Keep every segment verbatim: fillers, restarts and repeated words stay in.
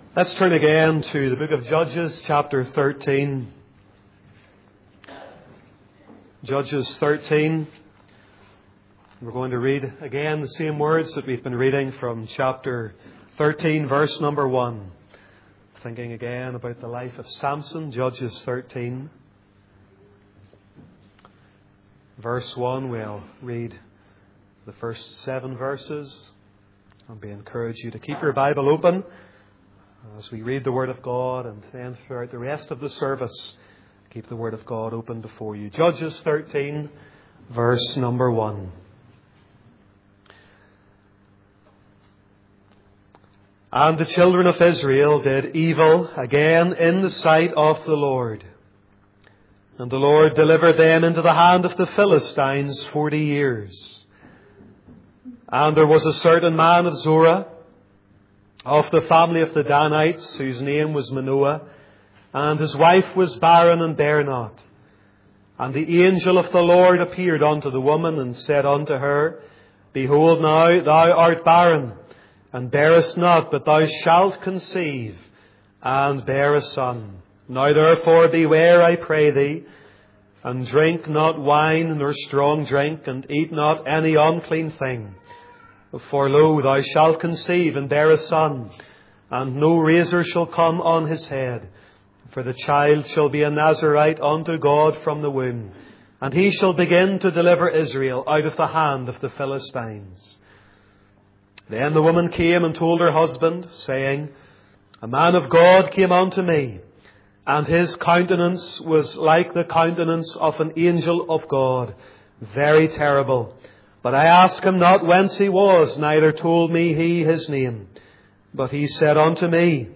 Let's turn again to the book of Judges, chapter thirteen. Judges thirteen. We're going to read again the same words that we've been reading from chapter thirteen, verse number one. Thinking again about the life of Samson, Judges thirteen. Verse one, we'll read the first seven verses. And we encourage you to keep your Bible open as we read the Word of God, and then throughout the rest of the service, keep the Word of God open before you. Judges thirteen, verse number one. And the children of Israel did evil again in the sight of the Lord. And the Lord delivered them into the hand of the Philistines forty years. And there was a certain man of Zorah, of the family of the Danites, whose name was Manoah, and his wife was barren and bare not. And the angel of the Lord appeared unto the woman, and said unto her, Behold, now thou art barren, and bearest not, but thou shalt conceive, and bear a son. Now therefore beware, I pray thee, and drink not wine nor strong drink, and eat not any unclean thing. For lo, thou shalt conceive and bear a son, and no razor shall come on his head. For the child shall be a Nazarite unto God from the womb, and he shall begin to deliver Israel out of the hand of the Philistines. Then the woman came and told her husband, saying, A man of God came unto me, and his countenance was like the countenance of an angel of God, very terrible. But I asked him not whence he was, neither told me he his name. But he said unto me,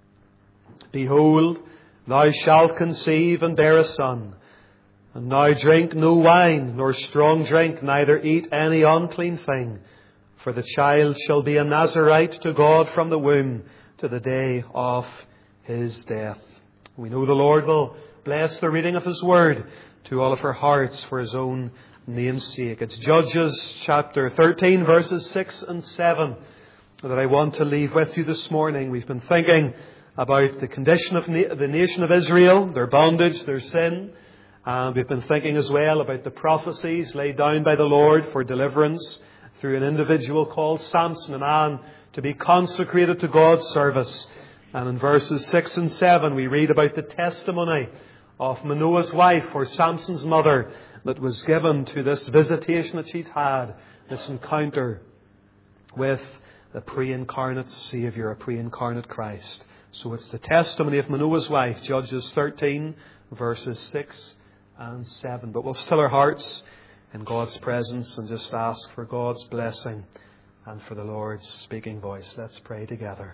Behold, thou shalt conceive and bear a son. And now drink no wine, nor strong drink, neither eat any unclean thing. For the child shall be a Nazarite to God from the womb to the day of his death. We know the Lord will bless the reading of His Word to all of our hearts for His own name's sake. It's Judges chapter thirteen, verses six and seven that I want to leave with you this morning. We've been thinking about the condition of na- the nation of Israel, their bondage, their sin. And we've been thinking as well about the prophecies laid down by the Lord for deliverance through an individual called Samson, a man to be consecrated to God's service. And in verses six and seven we read about the testimony of Manoah's wife, or Samson's mother, that was given to this visitation that she'd had, this encounter with the pre-incarnate Saviour, a pre-incarnate Christ. So it's the testimony of Manoah's wife, Judges thirteen, verses six and seven. But we'll still our hearts in God's presence and just ask for God's blessing and for the Lord's speaking voice. Let's pray together.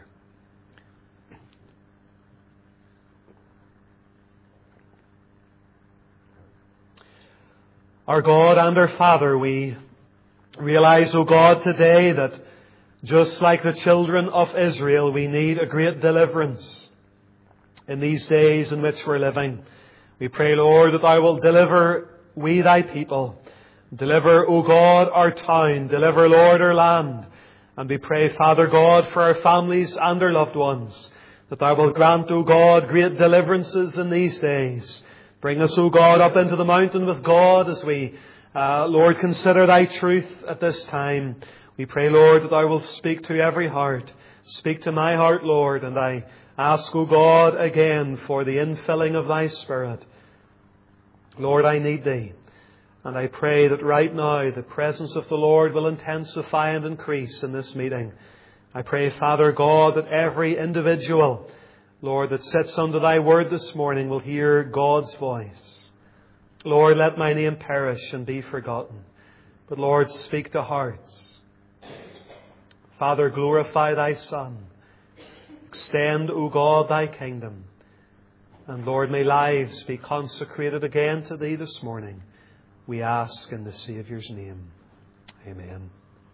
Our God and our Father, we realize, O God, today that just like the children of Israel, we need a great deliverance in these days in which we're living. We pray, Lord, that Thou will deliver we Thy people. Deliver, O God, our town. Deliver, Lord, our land. And we pray, Father God, for our families and our loved ones, that Thou will grant, O God, great deliverances in these days. Bring us, O God, up into the mountain with God as we, uh, Lord, consider Thy truth at this time. We pray, Lord, that Thou wilt speak to every heart. Speak to my heart, Lord, and I ask, O God, again for the infilling of Thy Spirit. Lord, I need Thee, and I pray that right now the presence of the Lord will intensify and increase in this meeting. I pray, Father God, that every individual, Lord, that sits under Thy word this morning will hear God's voice. Lord, let my name perish and be forgotten. But Lord, speak to hearts. Father, glorify Thy Son. Extend, O God, Thy kingdom. And Lord, may lives be consecrated again to Thee this morning. We ask in the Saviour's name. Amen.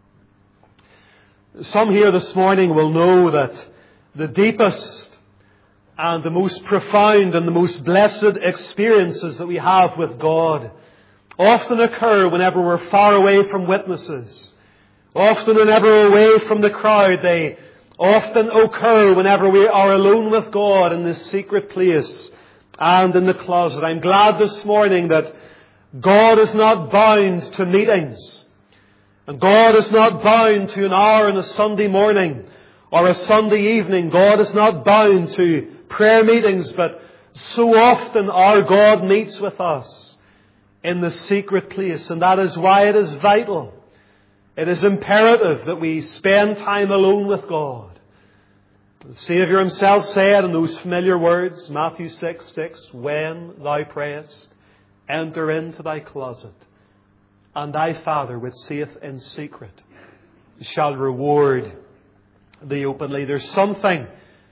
Some here this morning will know that the deepest and the most profound and the most blessed experiences that we have with God often occur whenever we're far away from witnesses. Often whenever we're away from the crowd, they often occur whenever we are alone with God in this secret place and in the closet. I'm glad this morning that God is not bound to meetings. And God is not bound to an hour on a Sunday morning or a Sunday evening. God is not bound to prayer meetings, but so often our God meets with us in the secret place. And that is why it is vital. It is imperative that we spend time alone with God. The Saviour Himself said in those familiar words, Matthew six six, when thou prayest, enter into thy closet, and thy Father which seeth in secret shall reward thee openly. There's something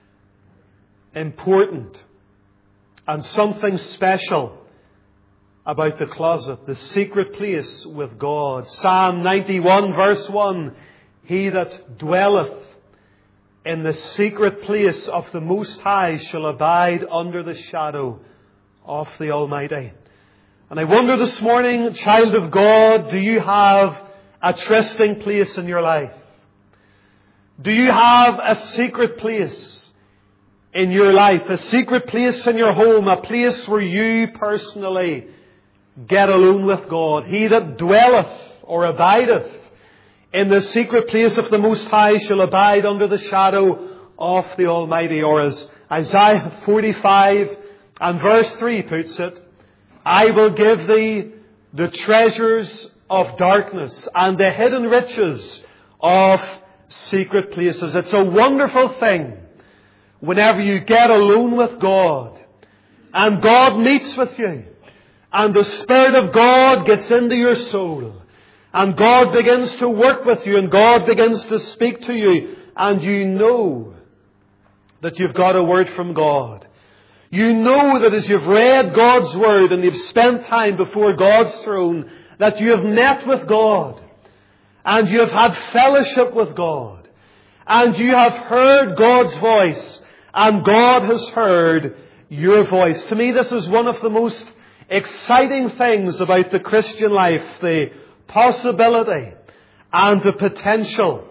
important and something special about the closet, the secret place with God. Psalm ninety-one verse one, he that dwelleth in the secret place of the Most High shall abide under the shadow of the Almighty. And I wonder this morning, child of God, do you have a trysting place in your life? Do you have a secret place in your life? A secret place in your home? A place where you personally get alone with God? He that dwelleth or abideth in the secret place of the Most High shall abide under the shadow of the Almighty. Or as Isaiah forty-five and verse three puts it, I will give thee the treasures of darkness and the hidden riches of secret places. It's a wonderful thing whenever you get alone with God and God meets with you and the Spirit of God gets into your soul and God begins to work with you and God begins to speak to you and you know that you've got a word from God. You know that as you've read God's Word and you've spent time before God's throne, that you have met with God and you have had fellowship with God and you have heard God's voice and God has heard your voice. To me, this is one of the most exciting things about the Christian life, the possibility and the potential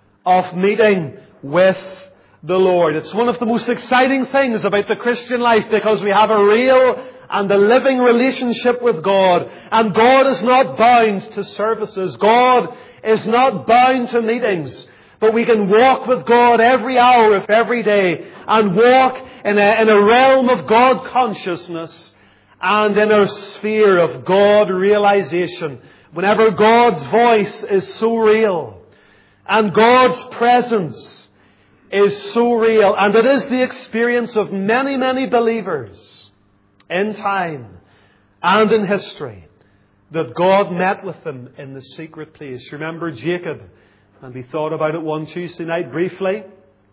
of meeting with the Lord. It's one of the most exciting things about the Christian life because we have a real and a living relationship with God. And God is not bound to services. God is not bound to meetings. But we can walk with God every hour of every day and walk in a, in a realm of God consciousness and in a sphere of God realization. Whenever God's voice is so real and God's presence is so real, and it is the experience of many, many believers in time and in history that God met with them in the secret place. Remember Jacob, and we thought about it one Tuesday night briefly.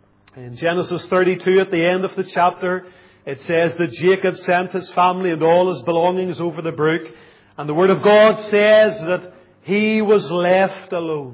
In Genesis thirty-two, at the end of the chapter, it says that Jacob sent his family and all his belongings over the brook. And the Word of God says that he was left alone.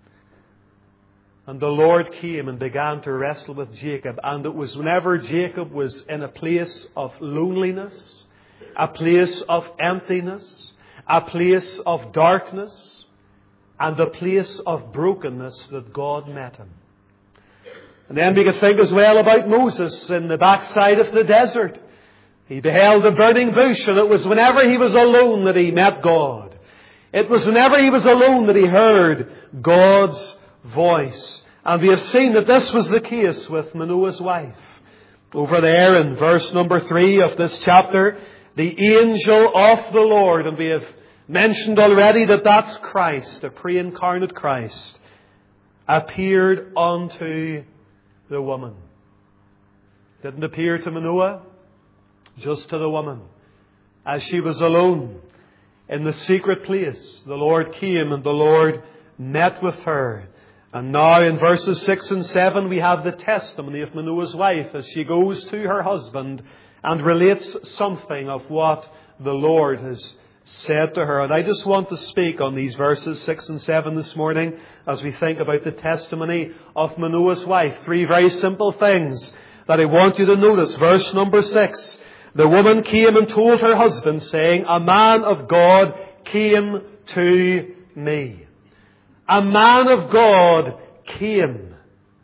And the Lord came and began to wrestle with Jacob. And it was whenever Jacob was in a place of loneliness, a place of emptiness, a place of darkness, and a place of brokenness that God met him. And then we can think as well about Moses in the backside of the desert. He beheld a burning bush, and it was whenever he was alone that he met God. It was whenever he was alone that he heard God's voice. And we have seen that this was the case with Manoah's wife. Over there in verse number three of this chapter, the angel of the Lord, and we have mentioned already that that's Christ, the pre-incarnate Christ, appeared unto the woman. Didn't appear to Manoah, just to the woman. As she was alone in the secret place, the Lord came and the Lord met with her. And now in verses six and seven we have the testimony of Manoah's wife as she goes to her husband and relates something of what the Lord has said to her. And I just want to speak on these verses six and seven this morning as we think about the testimony of Manoah's wife. Three very simple things that I want you to notice. Verse number six. The woman came and told her husband, saying, a man of God came to me. A man of God came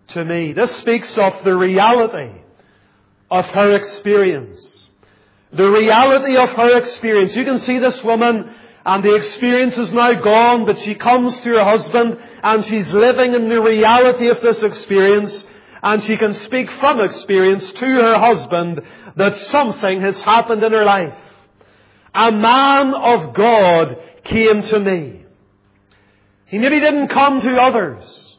to me. This speaks of the reality of her experience. The reality of her experience. You can see this woman, and the experience is now gone, but she comes to her husband and she's living in the reality of this experience, and she can speak from experience to her husband that something has happened in her life. A man of God came to me. He maybe didn't come to others,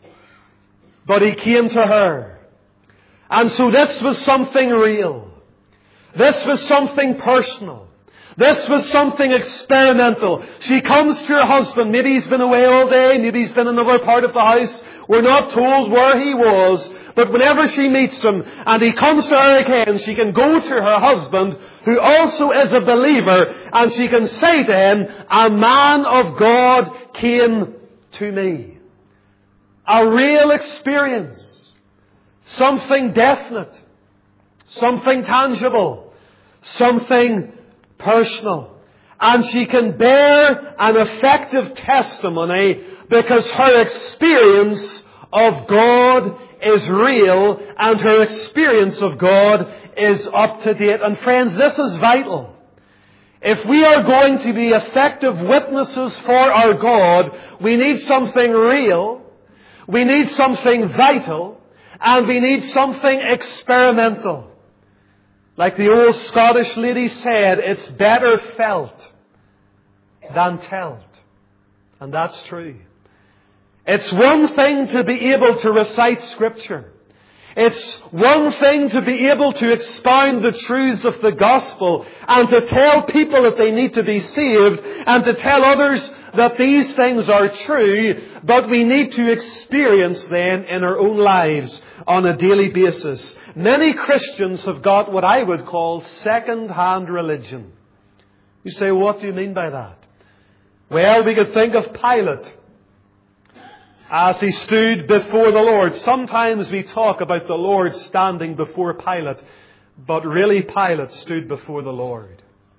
but he came to her. And so this was something real. This was something personal. This was something experimental. She comes to her husband. Maybe he's been away all day. Maybe he's been in another part of the house. We're not told where he was. But whenever she meets him and he comes to her again, she can go to her husband, who also is a believer, and she can say to him, a man of God came to me. A real experience. Something definite. Something tangible. Something personal. And she can bear an effective testimony because her experience of God is real and her experience of God is up to date. And friends, this is vital. If we are going to be effective witnesses for our God, we need something real, we need something vital, and we need something experimental. Like the old Scottish lady said, it's better felt than told. And that's true. It's one thing to be able to recite Scripture. It's one thing to be able to expound the truths of the gospel and to tell people that they need to be saved and to tell others that these things are true, but we need to experience them in our own lives on a daily basis. Many Christians have got what I would call second-hand religion. You say, what do you mean by that? Well, we could think of Pilate as he stood before the Lord. Sometimes we talk about the Lord standing before Pilate, but really Pilate stood before the Lord.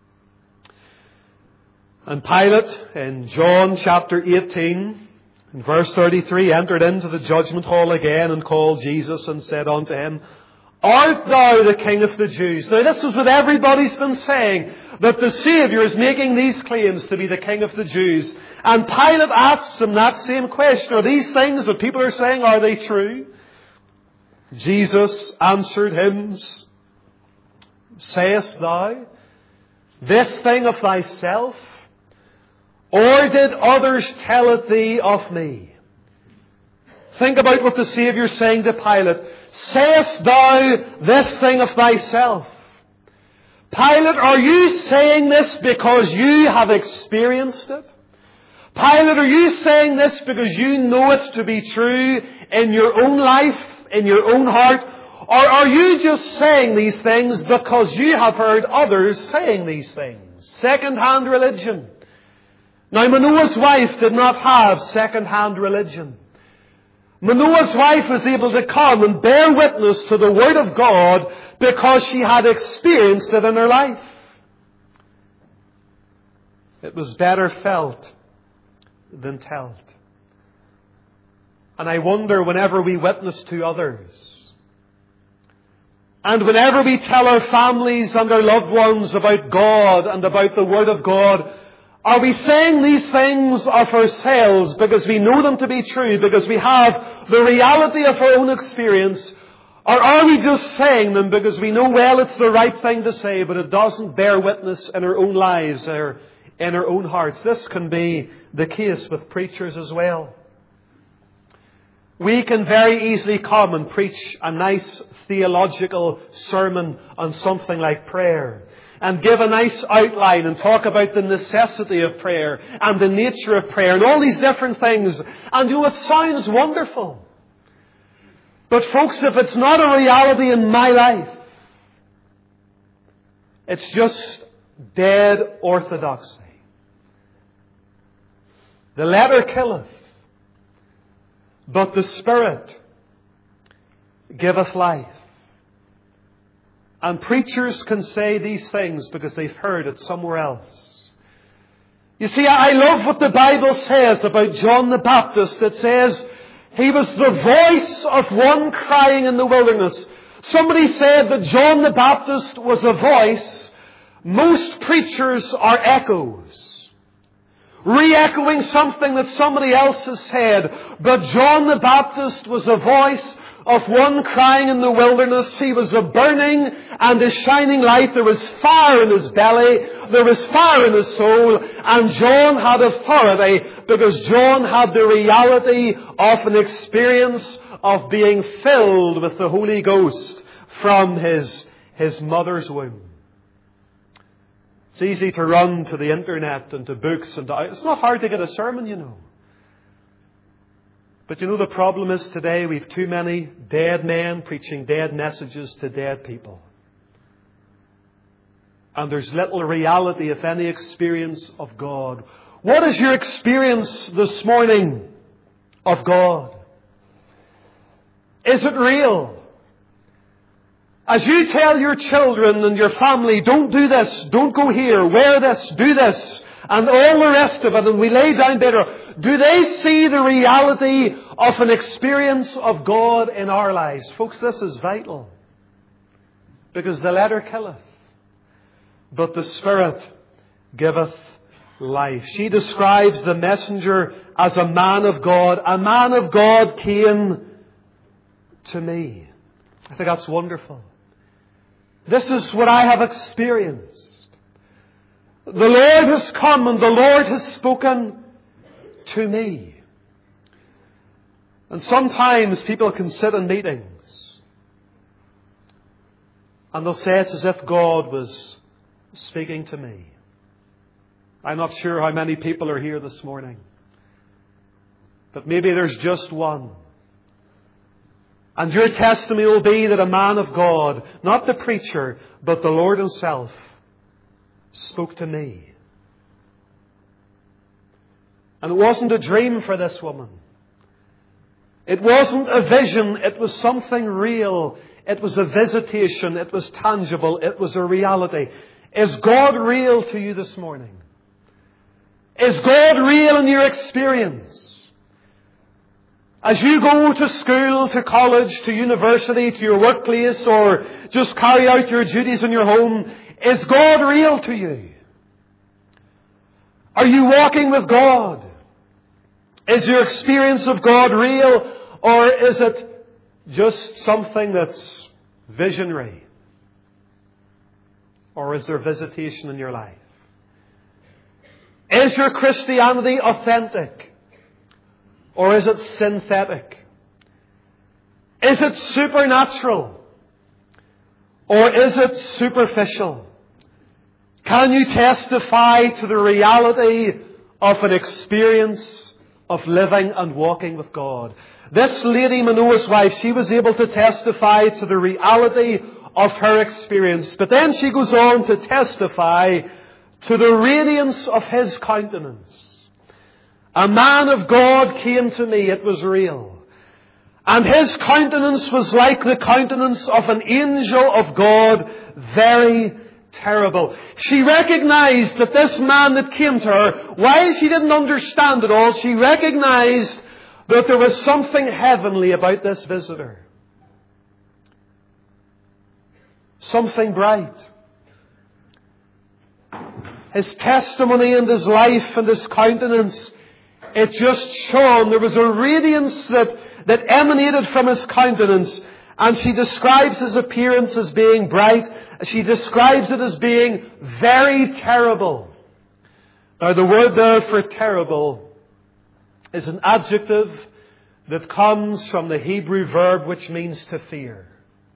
And Pilate, in John chapter eighteen, in verse thirty-three, entered into the judgment hall again and called Jesus and said unto him, Art thou the King of the Jews? Now this is what everybody's been saying, that the Saviour is making these claims to be the King of the Jews. And Pilate asks him that same question. Are these things that people are saying, are they true? Jesus answered him, Sayest thou this thing of thyself? Or did others tell it thee of me? Think about what the Saviour is saying to Pilate. Sayest thou this thing of thyself? Pilate, are you saying this because you have experienced it? Pilate, are you saying this because you know it to be true in your own life, in your own heart? Or are you just saying these things because you have heard others saying these things? Second-hand religion. Now, Manoah's wife did not have second-hand religion. Manoah's wife was able to come and bear witness to the Word of God because she had experienced it in her life. It was better felt than told. And I wonder, whenever we witness to others, and whenever we tell our families and our loved ones about God and about the Word of God, are we saying these things of ourselves because we know them to be true, because we have the reality of our own experience? Or are we just saying them because we know, well, it's the right thing to say, but it doesn't bear witness in our own lives or in our own hearts? This can be the case with preachers as well. We can very easily come and preach a nice theological sermon on something like prayer, and give a nice outline and talk about the necessity of prayer and the nature of prayer and all these different things. And you know, it sounds wonderful. But folks, if it's not a reality in my life, it's just dead orthodoxy. The letter killeth, but the Spirit giveth life. And preachers can say these things because they've heard it somewhere else. You see, I love what the Bible says about John the Baptist. It says, He was the voice of one crying in the wilderness. Somebody said that John the Baptist was a voice. Most preachers are echoes, re-echoing something that somebody else has said. But John the Baptist was a voice of one crying in the wilderness. He was a burning and a shining light. There was fire in his belly. There was fire in his soul. And John had authority because John had the reality of an experience of being filled with the Holy Ghost from his, his mother's womb. It's easy to run to the internet and to books. and to, It's not hard to get a sermon, you know. But you know the problem is today we've too many dead men preaching dead messages to dead people. And there's little reality, if any, experience of God. What is your experience this morning of God? Is it real? As you tell your children and your family, don't do this, don't go here, wear this, do this, and all the rest of it, and we lay down better. Do they see the reality of an experience of God in our lives? Folks, this is vital. Because the letter killeth, but the Spirit giveth life. She describes the messenger as a man of God. A man of God came to me. I think that's wonderful. This is what I have experienced. The Lord has come and the Lord has spoken to me. And sometimes people can sit in meetings and they'll say it's as if God was speaking to me. I'm not sure how many people are here this morning, but maybe there's just one. And your testimony will be that a man of God, not the preacher, but the Lord Himself, spoke to me. And it wasn't a dream for this woman. It wasn't a vision. It was something real. It was a visitation. It was tangible. It was a reality. Is God real to you this morning? Is God real in your experience? As you go to school, to college, to university, to your workplace, or just carry out your duties in your home, is God real to you? Are you walking with God? Is your experience of God real, or is it just something that's visionary? Or is there visitation in your life? Is your Christianity authentic? Or is it synthetic? Is it supernatural? Or is it superficial? Can you testify to the reality of an experience of living and walking with God? This lady, Manoah's wife, she was able to testify to the reality of her experience. But then she goes on to testify to the radiance of His countenance. A man of God came to me. It was real. And His countenance was like the countenance of an angel of God, very terrible. She recognized that this man that came to her, while she didn't understand it all, she recognized that there was something heavenly about this visitor. Something bright. His testimony and his life and his countenance, it just shone. There was a radiance that, that emanated from his countenance. And she describes his appearance as being bright. She describes it as being very terrible. Now the word there for terrible is an adjective that comes from the Hebrew verb which means to fear.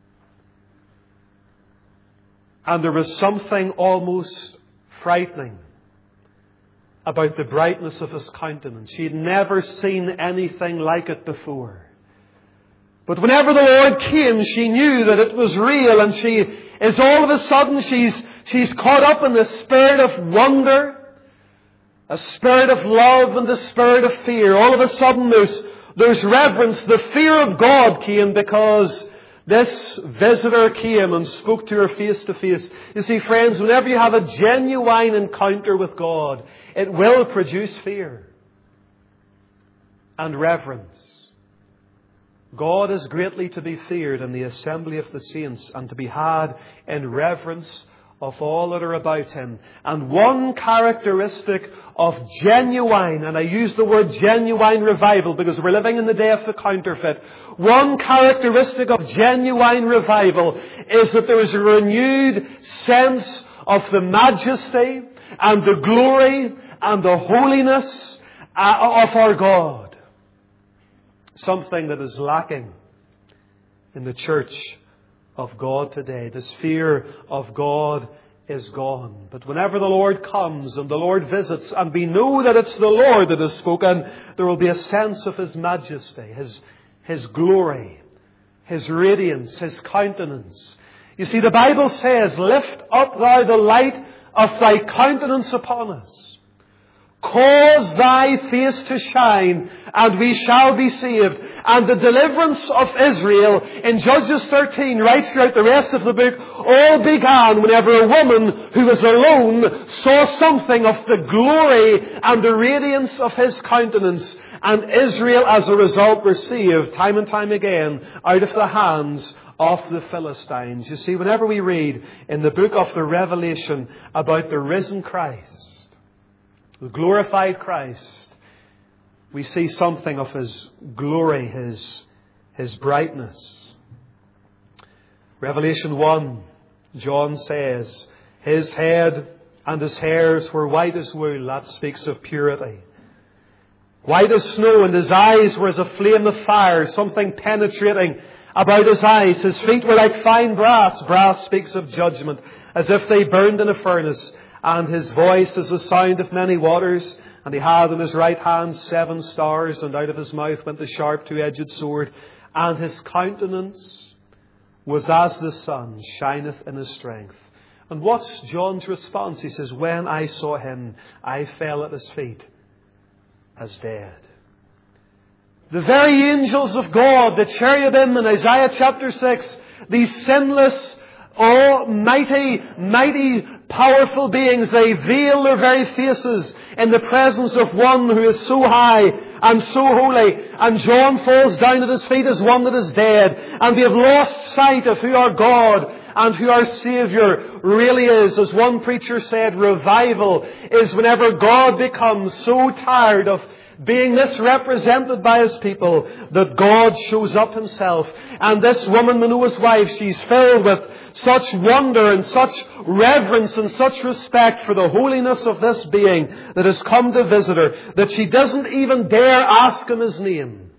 And there was something almost frightening about the brightness of his countenance. She had never seen anything like it before. But whenever the Lord came, she knew that it was real, and she is all of a sudden, she's, she's caught up in the spirit of wonder, a spirit of love and the spirit of fear. All of a sudden there's, there's reverence. The fear of God came because this visitor came and spoke to her face to face. You see, friends, whenever you have a genuine encounter with God, it will produce fear and reverence God is greatly to be feared in the assembly of the saints and to be had in reverence of all that are about Him. And one characteristic of genuine, and I use the word genuine revival because we're living in the day of the counterfeit. One characteristic of genuine revival is that there is a renewed sense of the majesty and the glory and the holiness of our God. Something that is lacking in the church of God today. This fear of God is gone. But whenever the Lord comes and the Lord visits, and we know that it's the Lord that has spoken, there will be a sense of His majesty, His, His glory, His radiance, His countenance. You see, the Bible says, "Lift up thou the light of thy countenance upon us. Cause thy face to shine, and we shall be saved." And the deliverance of Israel in Judges thirteen, right throughout the rest of the book, all began whenever a woman who was alone saw something of the glory and the radiance of His countenance. And Israel, as a result, were saved time and time again out of the hands of the Philistines. You see, whenever we read in the book of the Revelation about the risen Christ, the glorified Christ, we see something of His glory, His, His brightness. Revelation one, John says, "His head and His hairs were white as wool." That speaks of purity. "White as snow, and His eyes were as a flame of fire," something penetrating about His eyes. "His feet were like fine brass." Brass speaks of judgment, as if they burned in a furnace. "And His voice is the sound of many waters. And He had in His right hand seven stars, and out of His mouth went the sharp two-edged sword. And His countenance was as the sun shineth in His strength." And what's John's response? He says, "When I saw Him, I fell at His feet as dead." The very angels of God, the cherubim in Isaiah chapter six, these sinless, almighty, mighty, powerful beings, they veil their very faces in the presence of one who is so high and so holy. And John falls down at His feet as one that is dead. And we have lost sight of who our God and who our Saviour really is. As one preacher said, revival is whenever God becomes so tired of being misrepresented by His people that God shows up Himself. And this woman, Manoah's wife, she's filled with such wonder and such reverence and such respect for the holiness of this being that has come to visit her, that she doesn't even dare ask Him His name.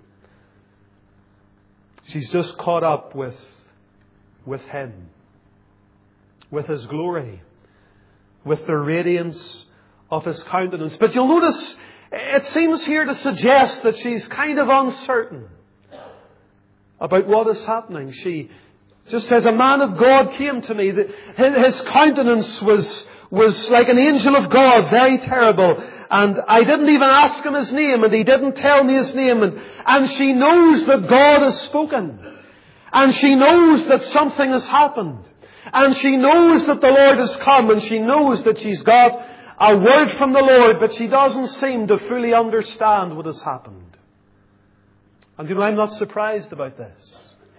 She's just caught up with, with Him, with His glory, with the radiance of His countenance. But you'll notice, it seems here to suggest that she's kind of uncertain about what is happening. She just says, "A man of God came to me. His countenance was, was like an angel of God, very terrible. And I didn't even ask him his name, and he didn't tell me his name." And, and she knows that God has spoken. And she knows that something has happened. And she knows that the Lord has come, and she knows that she's got a word from the Lord, but she doesn't seem to fully understand what has happened. And you know, I'm not surprised about this.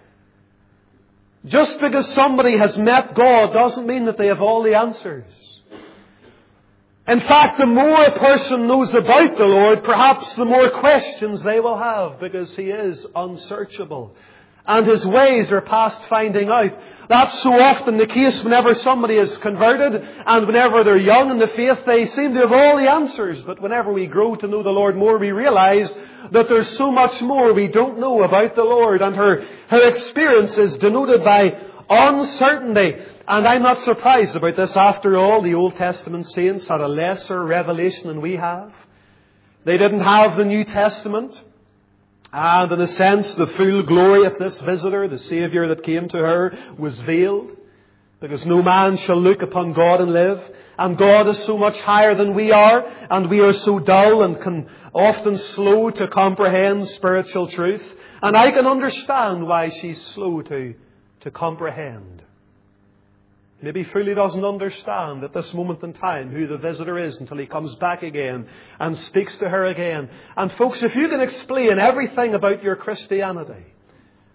Just because somebody has met God doesn't mean that they have all the answers. In fact, the more a person knows about the Lord, perhaps the more questions they will have, because He is unsearchable. And His ways are past finding out. That's so often the case whenever somebody is converted, and whenever they're young in the faith, they seem to have all the answers. But whenever we grow to know the Lord more, we realize that there's so much more we don't know about the Lord. And her, her experience is denoted by uncertainty. And I'm not surprised about this. After all, the Old Testament saints had a lesser revelation than we have. They didn't have the New Testament. And in a sense, the full glory of this visitor, the Saviour that came to her, was veiled. Because no man shall look upon God and live. And God is so much higher than we are. And we are so dull and can often slow to comprehend spiritual truth. And I can understand why she's slow to, to comprehend. Maybe fully doesn't understand at this moment in time who the visitor is until he comes back again and speaks to her again. And folks, if you can explain everything about your Christianity,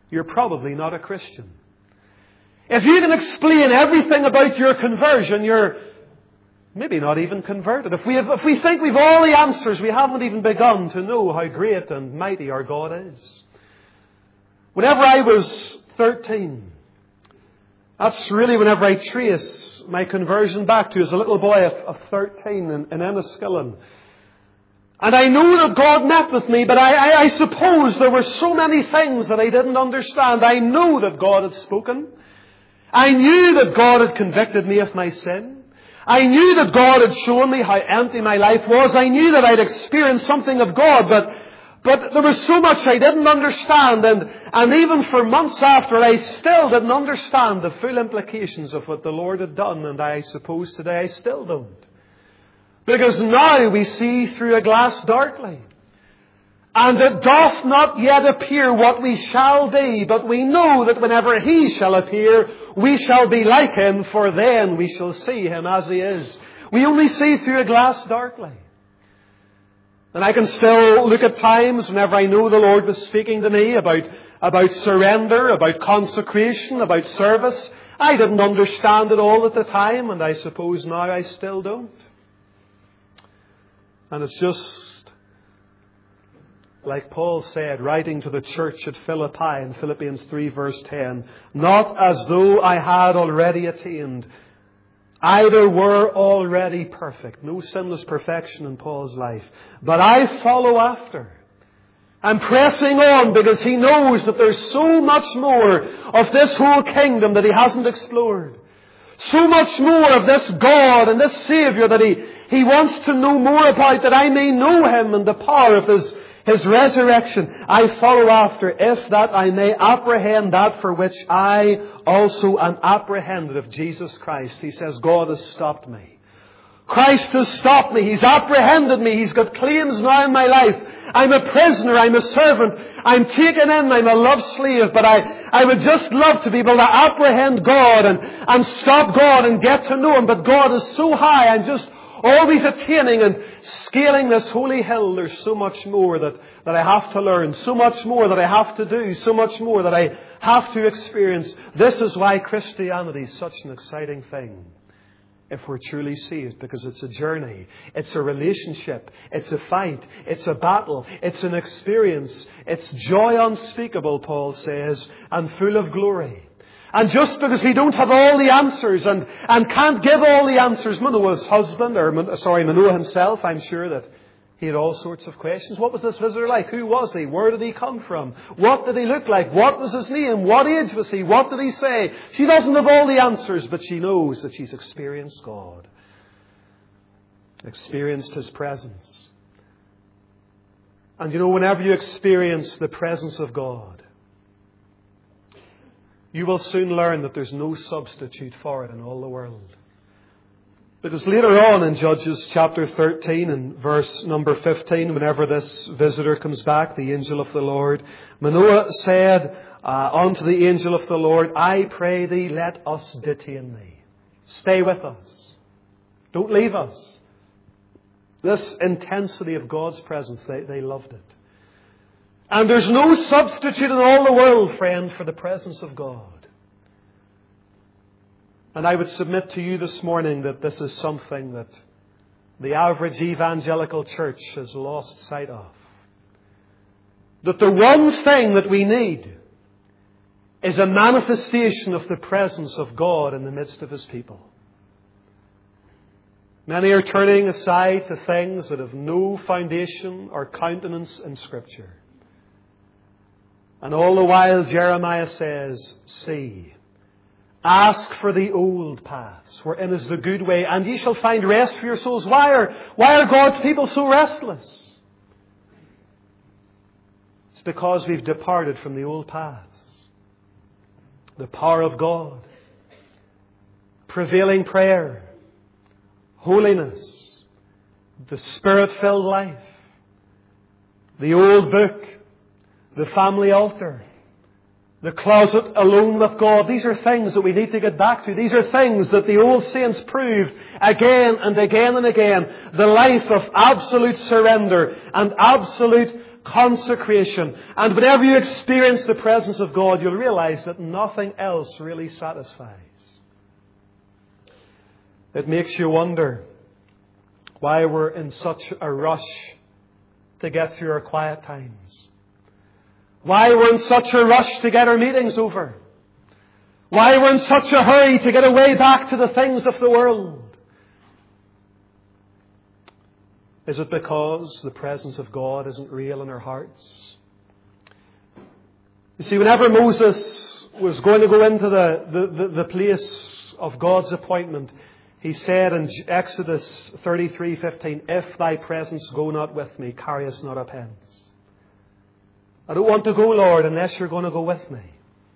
you're probably not a Christian. If you can explain everything about your conversion, you're maybe not even converted. If we, have, if we think we've all the answers, we haven't even begun to know how great and mighty our God is. Whenever I was thirteen, that's really whenever I trace my conversion back to as a little boy of, of thirteen in, in Enniskillen. And I know that God met with me, but I, I, I suppose there were so many things that I didn't understand. I know that God had spoken. I knew that God had convicted me of my sin. I knew that God had shown me how empty my life was. I knew that I'd experienced something of God, but but there was so much I didn't understand. And, and even for months after, I still didn't understand the full implications of what the Lord had done. And I suppose today I still don't. Because now we see through a glass darkly. And it doth not yet appear what we shall be, but we know that whenever He shall appear, we shall be like Him, for then we shall see Him as He is. We only see through a glass darkly. And I can still look at times whenever I know the Lord was speaking to me about, about surrender, about consecration, about service. I didn't understand it all at the time, and I suppose now I still don't. And it's just like Paul said, writing to the church at Philippi in Philippians three verse ten, not as though I had already attained, either were already perfect. No sinless perfection in Paul's life. But I follow after. I'm pressing on because he knows that there's so much more of this whole kingdom that he hasn't explored. So much more of this God and this Saviour that he, he wants to know more about, that I may know Him and the power of His, His resurrection. I follow after, if that I may apprehend that for which I also am apprehended of Jesus Christ. He says, God has stopped me. Christ has stopped me. He's apprehended me. He's got claims now in my life. I'm a prisoner. I'm a servant. I'm taken in. I'm a love slave. But I, I would just love to be able to apprehend God and, and stop God and get to know Him. But God is so high. I'm just always attaining and scaling this holy hill. There's so much more that, that I have to learn. So much more that I have to do. So much more that I have to experience. This is why Christianity is such an exciting thing. If we're truly saved, because it's a journey, it's a relationship, it's a fight, it's a battle, it's an experience, it's joy unspeakable, Paul says, and full of glory. And just because we don't have all the answers and, and can't give all the answers, Manoah's husband, or sorry, Manoah himself, I'm sure that he had all sorts of questions. What was this visitor like? Who was he? Where did he come from? What did he look like? What was his name? What age was he? What did he say? She doesn't have all the answers, but she knows that she's experienced God. Experienced His presence. And you know, whenever you experience the presence of God, you will soon learn that there's no substitute for it in all the world. Because later on in Judges chapter thirteen and verse number fifteen, whenever this visitor comes back, the angel of the Lord, Manoah said uh, unto the angel of the Lord, I pray thee, let us detain thee. Stay with us. Don't leave us. This intensity of God's presence, they, they loved it. And there's no substitute in all the world, friend, for the presence of God. And I would submit to you this morning that this is something that the average evangelical church has lost sight of. That the one thing that we need is a manifestation of the presence of God in the midst of His people. Many are turning aside to things that have no foundation or countenance in Scripture. And all the while Jeremiah says, see, ask for the old paths, wherein is the good way, and ye shall find rest for your souls. Why are, why are God's people so restless? It's because we've departed from the old paths. The power of God, prevailing prayer, holiness, the Spirit-filled life, the old book, the family altar, the closet alone with God. These are things that we need to get back to. These are things that the old saints proved again and again and again. The life of absolute surrender and absolute consecration. And whenever you experience the presence of God, you'll realize that nothing else really satisfies. It makes you wonder why we're in such a rush to get through our quiet times. Why we're in such a rush to get our meetings over. Why we're in such a hurry to get away back to the things of the world. Is it because the presence of God isn't real in our hearts? You see, whenever Moses was going to go into the, the, the, the place of God's appointment, he said in Exodus thirty-three fifteen, "If thy presence go not with me, carry us not up hence." I don't want to go, Lord, unless you're going to go with me.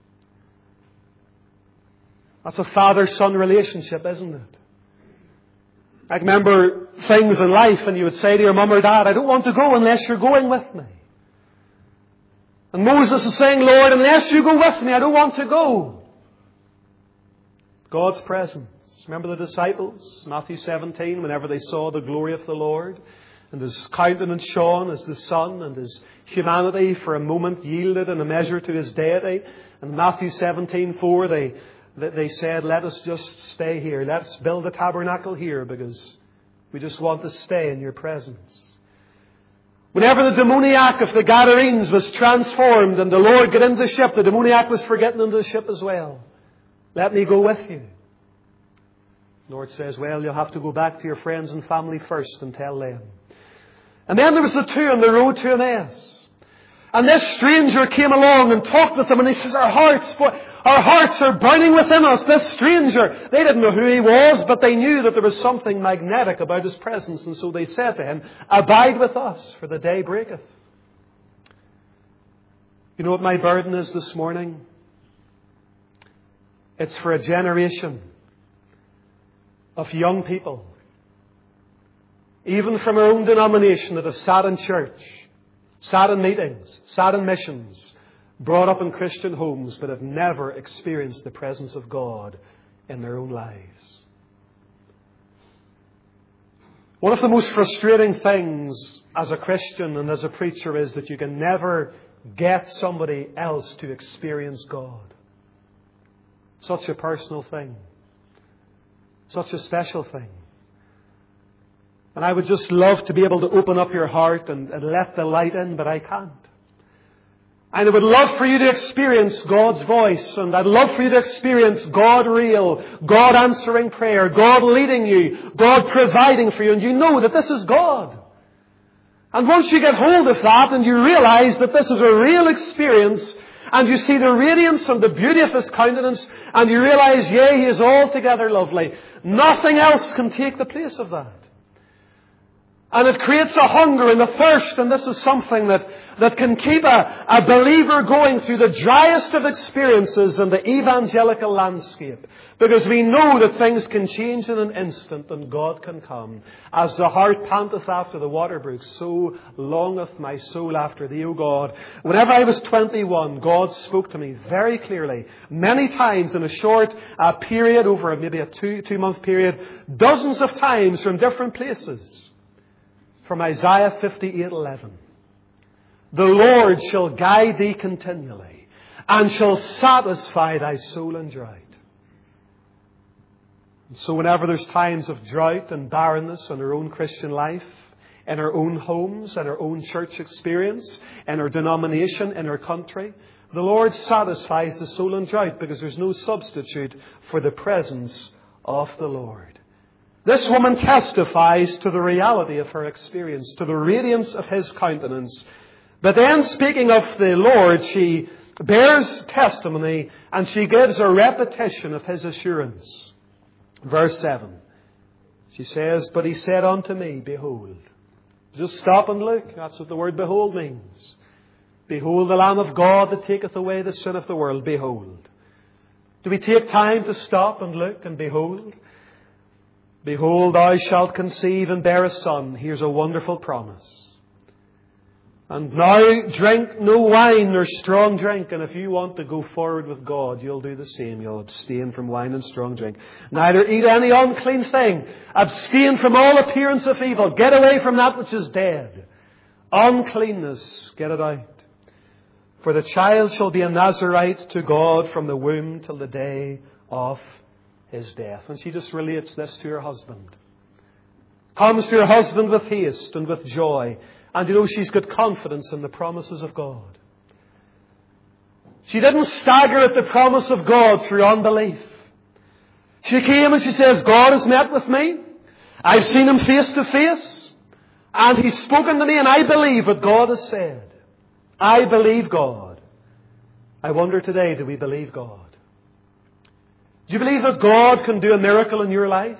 That's a father-son relationship, isn't it? I remember things in life and you would say to your mum or dad, "I don't want to go unless you're going with me." And Moses is saying, "Lord, unless you go with me, I don't want to go." God's presence. Remember the disciples, Matthew seventeen, whenever they saw the glory of the Lord, and His countenance shone as the sun, and His humanity for a moment yielded in a measure to His deity. And Matthew seventeen four, they, they said, "Let us just stay here. Let's build a tabernacle here because we just want to stay in your presence." Whenever the demoniac of the Gadarenes was transformed and the Lord got into the ship, the demoniac was for getting into the ship as well. "Let me go with you." The Lord says, "Well, you'll have to go back to your friends and family first and tell them." And then there was the two on the road to Emmaus. And this stranger came along and talked with them, and he says, our hearts, our hearts are burning within us. This stranger, they didn't know who he was, but they knew that there was something magnetic about his presence. And so they said to him, "Abide with us, for the day breaketh." You know what my burden is this morning? It's for a generation of young people, even from our own denomination, that have sat in church, sat in meetings, sat in missions, brought up in Christian homes, but have never experienced the presence of God in their own lives. One of the most frustrating things as a Christian and as a preacher is that you can never get somebody else to experience God. Such a personal thing. Such a special thing. And I would just love to be able to open up your heart and, and let the light in, but I can't. And I would love for you to experience God's voice, and I'd love for you to experience God real, God answering prayer, God leading you, God providing for you, and you know that this is God. And once you get hold of that and you realize that this is a real experience, and you see the radiance and the beauty of His countenance, and you realize, yea, He is altogether lovely, nothing else can take the place of that. And it creates a hunger and a thirst, and this is something that, that can keep a, a believer going through the driest of experiences in the evangelical landscape. Because we know that things can change in an instant and God can come. As the hart panteth after the water brooks, so longeth my soul after Thee, O God. Whenever I was twenty-one, God spoke to me very clearly, many times in a short uh, period, over maybe a two, two month period, dozens of times from different places. From Isaiah fifty-eight eleven. The Lord shall guide thee continually, and shall satisfy thy soul in drought. And so whenever there's times of drought and barrenness in our own Christian life, in our own homes, in our own church experience, in our denomination, in our country, the Lord satisfies the soul in drought, because there's no substitute for the presence of the Lord. This woman testifies to the reality of her experience, to the radiance of His countenance. But then, speaking of the Lord, she bears testimony and she gives a repetition of His assurance. Verse seven. She says, "But He said unto me, Behold." Just stop and look. That's what the word behold means. Behold the Lamb of God that taketh away the sin of the world. Behold. Do we take time to stop and look and behold? Behold, thou shalt conceive and bear a son. Here's a wonderful promise. And now drink no wine nor strong drink. And if you want to go forward with God, you'll do the same. You'll abstain from wine and strong drink. Neither eat any unclean thing. Abstain from all appearance of evil. Get away from that which is dead. Uncleanness, get it out. For the child shall be a Nazarite to God from the womb till the day of his death. And she just relates this to her husband. Comes to her husband with haste and with joy. And you know, she's got confidence in the promises of God. She didn't stagger at the promise of God through unbelief. She came and she says, God has met with me. I've seen Him face to face. And He's spoken to me, and I believe what God has said. I believe God. I wonder today, do we believe God? Do you believe that God can do a miracle in your life?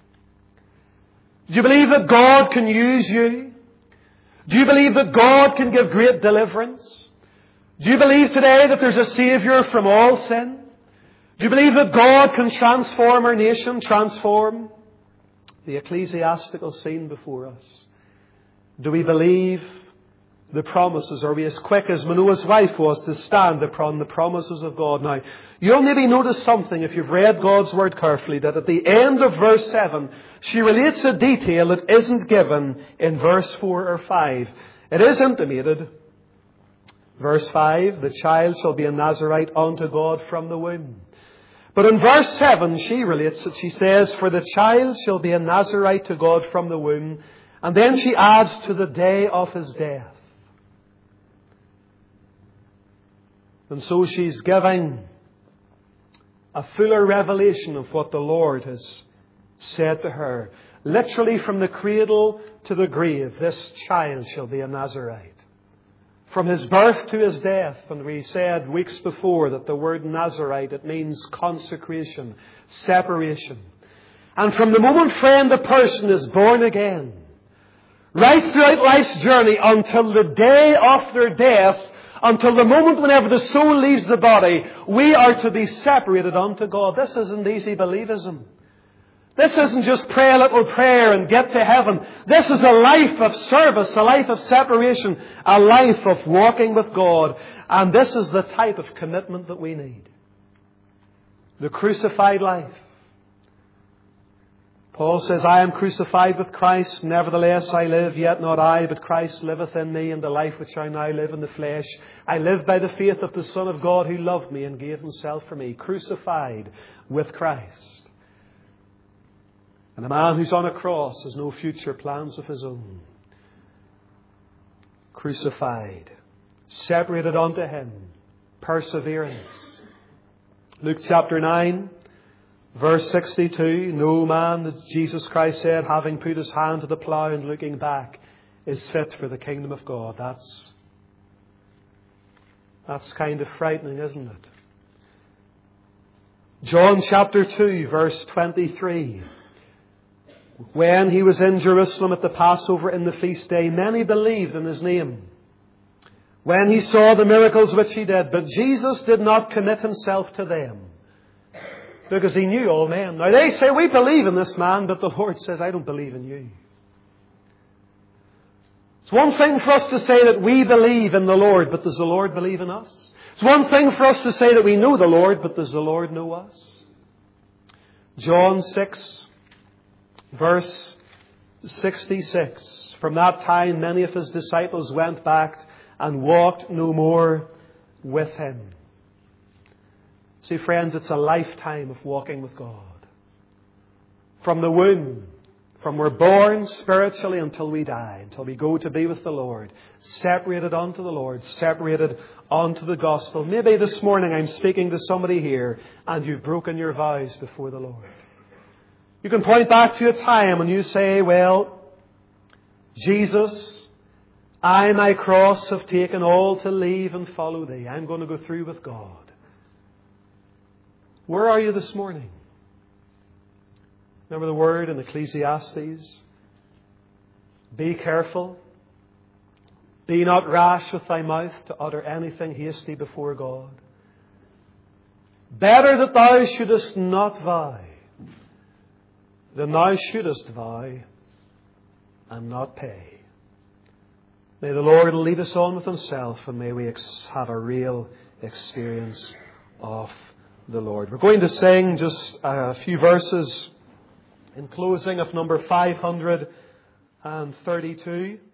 Do you believe that God can use you? Do you believe that God can give great deliverance? Do you believe today that there's a Saviour from all sin? Do you believe that God can transform our nation, transform the ecclesiastical scene before us? Do we believe the promises? Are we as quick as Manoah's wife was to stand upon the promises of God? Now, you'll maybe notice something if you've read God's Word carefully, that at the end of verse seven, she relates a detail that isn't given in verse four or five. It is intimated. Verse five, the child shall be a Nazarite unto God from the womb. But in verse seven, she relates it. She says, for the child shall be a Nazarite to God from the womb. And then she adds, to the day of his death. And so she's giving a fuller revelation of what the Lord has said to her. Literally from the cradle to the grave, this child shall be a Nazarite. From his birth to his death, and we said weeks before that the word Nazarite, it means consecration, separation. And from the moment, friend, a person is born again, right throughout life's journey until the day of their death, until the moment whenever the soul leaves the body, we are to be separated unto God. This isn't easy believism. This isn't just pray a little prayer and get to heaven. This is a life of service, a life of separation, a life of walking with God. And this is the type of commitment that we need. The crucified life. Paul says, I am crucified with Christ, nevertheless I live, yet not I, but Christ liveth in me, and the life which I now live in the flesh, I live by the faith of the Son of God who loved me and gave Himself for me. Crucified with Christ. And a man who's on a cross has no future plans of his own. Crucified. Separated unto Him. Perseverance. Luke chapter nine, verse sixty-two. No man, as Jesus Christ said, having put his hand to the plough and looking back, is fit for the kingdom of God. That's, that's kind of frightening, isn't it? John chapter two, verse twenty-three. When He was in Jerusalem at the Passover in the feast day, many believed in His name, when He saw the miracles which He did. But Jesus did not commit Himself to them, because He knew all men. Now they say, we believe in this man, but the Lord says, I don't believe in you. It's one thing for us to say that we believe in the Lord, but does the Lord believe in us? It's one thing for us to say that we know the Lord, but does the Lord know us? John six, verse sixty-six. From that time, many of His disciples went back and walked no more with Him. See, friends, it's a lifetime of walking with God. From the womb, from we're born spiritually until we die, until we go to be with the Lord. Separated unto the Lord, separated unto the gospel. Maybe this morning I'm speaking to somebody here and you've broken your vows before the Lord. You can point back to a time when you say, well, Jesus, I my cross have taken all to leave and follow Thee. I'm going to go through with God. Where are you this morning? Remember the word in Ecclesiastes? Be careful. Be not rash with thy mouth to utter anything hasty before God. Better that thou shouldest not vow than thou shouldest vow and not pay. May the Lord lead us on with Himself, and may we ex- have a real experience of the Lord. We're going to sing just a few verses in closing of number five hundred thirty-two.